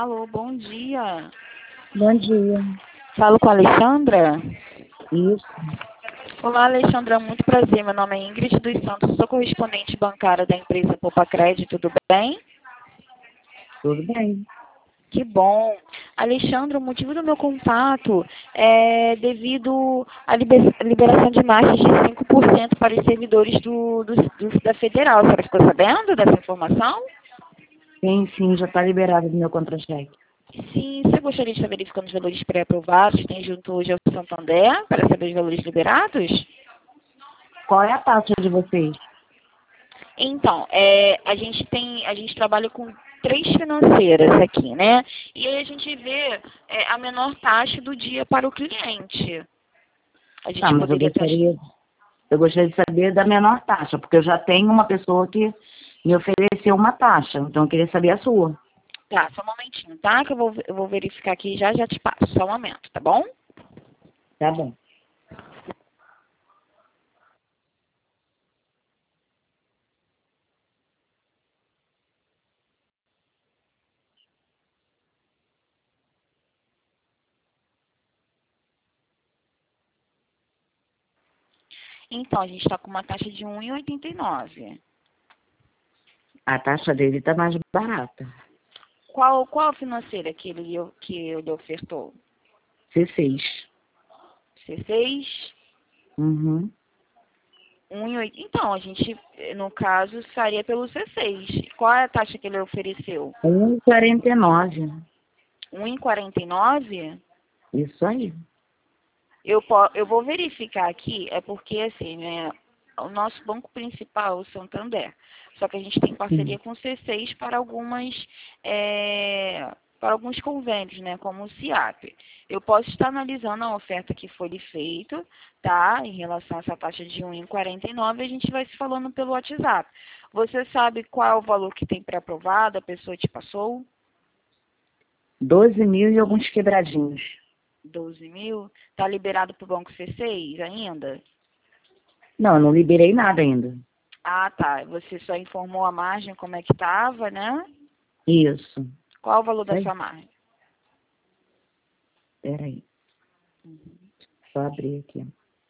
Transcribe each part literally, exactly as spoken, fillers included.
Alô, bom dia. Bom dia. Falo com a Alexandra? Isso. Olá, Alexandra, muito prazer. Meu nome é Ingrid dos Santos, sou correspondente bancária da empresa Poupa Crédito, tudo bem? Tudo bem. Que bom. Alexandra, o motivo do meu contato é devido à liber- liberação de margens de cinco por cento para os servidores do, do, do- da Federal. A senhora ficou sabendo dessa informação? Sim, sim, já está liberado do meu contra-cheque. Sim, você gostaria de estar verificando os valores pré-aprovados? Tem junto hoje ao Santander para saber os valores liberados? Qual é a taxa de vocês? Então, é, a gente tem, a gente trabalha com três financeiras aqui, né? E aí a gente vê é, a menor taxa do dia para o cliente. A Tá, gente mas eu poderia ter... gostaria, eu gostaria de saber da menor taxa, porque eu já tenho uma pessoa que me ofereceu uma taxa, então eu queria saber a sua. Tá, só um momentinho, tá? Que eu vou, eu vou verificar aqui e já já te passo. Só um momento, tá bom? Tá bom. Então, a gente está com uma taxa de um vírgula oitenta e nove. A taxa dele tá mais barata. Qual, qual financeira que ele, que ele ofertou? C seis. C seis? Uhum. um vírgula oitenta. Então, a gente, no caso, estaria pelo C seis. Qual é a taxa que ele ofereceu? um vírgula quarenta e nove. um vírgula quarenta e nove? Isso aí. Eu, po- eu vou verificar aqui, é porque, assim, né, o nosso banco principal é o Santander. Só que a gente tem Sim. parceria com o C seis para algumas, é, para alguns convênios, né, como o SIAP. Eu posso estar analisando a oferta que foi lhe feita, tá, em relação a essa taxa de um vírgula quarenta e nove, a gente vai se falando pelo WhatsApp. Você sabe qual é o valor que tem pré-aprovado, a pessoa te passou? doze mil e alguns quebradinhos. doze mil? Está liberado para o banco C seis ainda? Não, eu não liberei nada ainda. Ah, tá. Você só informou a margem como é que estava, né? Isso. Qual o valor Isso da aí. sua margem? Peraí. Só abrir aqui.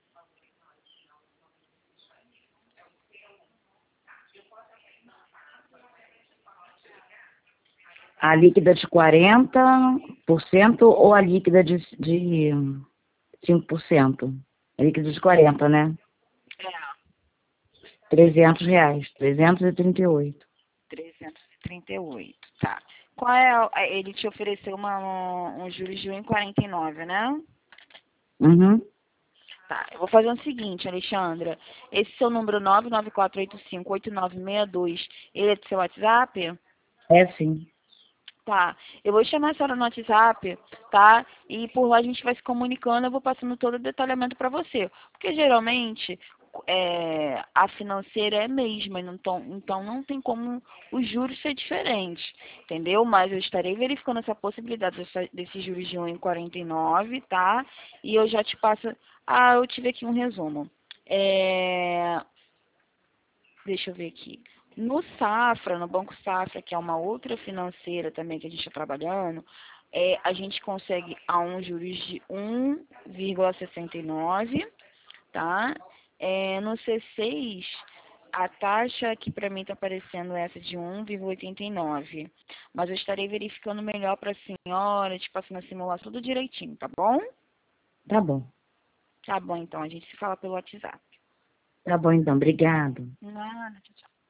A líquida de quarenta por cento ou a líquida de, de cinco por cento? A líquida de quarenta, né? É, Trezentos reais. Trezentos e trinta e oito. trezentos e trinta e oito, tá. Qual é a, ele te ofereceu uma, um, um juros de um vírgula quarenta e nove, né? Uhum. Tá, eu vou fazer o seguinte, Alexandra. Esse seu número nove nove quatro oito cinco oito nove seis dois, ele é do seu WhatsApp? É sim. Tá, eu vou chamar a senhora no WhatsApp, tá? E por lá a gente vai se comunicando, eu vou passando todo o detalhamento para você. Porque geralmente é, a financeira é a mesma, então, então não tem como os juros ser diferentes, entendeu? Mas eu estarei verificando essa possibilidade dessa, desses juros de um vírgula quarenta e nove, tá? E eu já te passo... Ah, eu tive aqui um resumo. É, deixa eu ver aqui. No Safra, no Banco Safra, que é uma outra financeira também que a gente está trabalhando, é, a gente consegue a um juros de um vírgula sessenta e nove, tá? É, no C seis, a taxa que para mim está aparecendo é essa de um vírgula oitenta e nove. Mas eu estarei verificando melhor para a senhora, te passando a simulação tudo direitinho, tá bom? Tá bom. Tá bom, então, a gente se fala pelo WhatsApp. Tá bom, então. Obrigado. Nada, tchau, tchau.